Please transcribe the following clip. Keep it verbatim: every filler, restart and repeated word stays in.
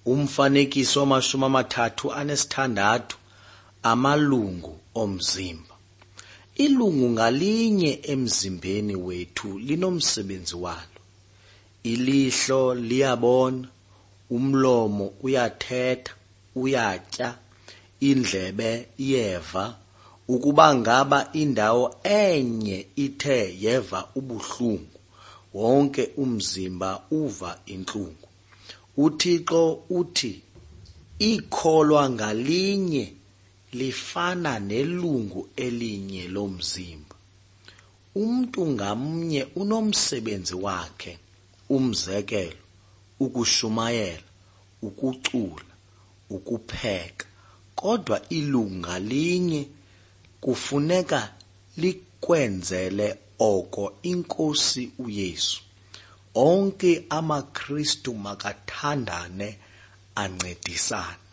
Umfanekiso wamashumi amathathu anesithandathu, amalungu omzimba. Ilungu ngalinye emzimbeni wethu linomsebenzi walo. Ilihlo liyabona, umlomo uyathetha, uyatya, indlebe iyeva. Ukuba ngaba indawo enye ithe yeva ubuhlungu, wonke umzimba uva intlungu. uThixo uthi ikholwa ngalinye lifana nelungu elinye lomzimba. Umntu ngamnye unomsebenzi wakhe, umzekelo, ukushumayela, ukucula, ukupheka. Kodwa ilungu ngalinye kufuneka likwenzele oko iNkosi uYesu. Onke amaKristu makathandane ancedisane.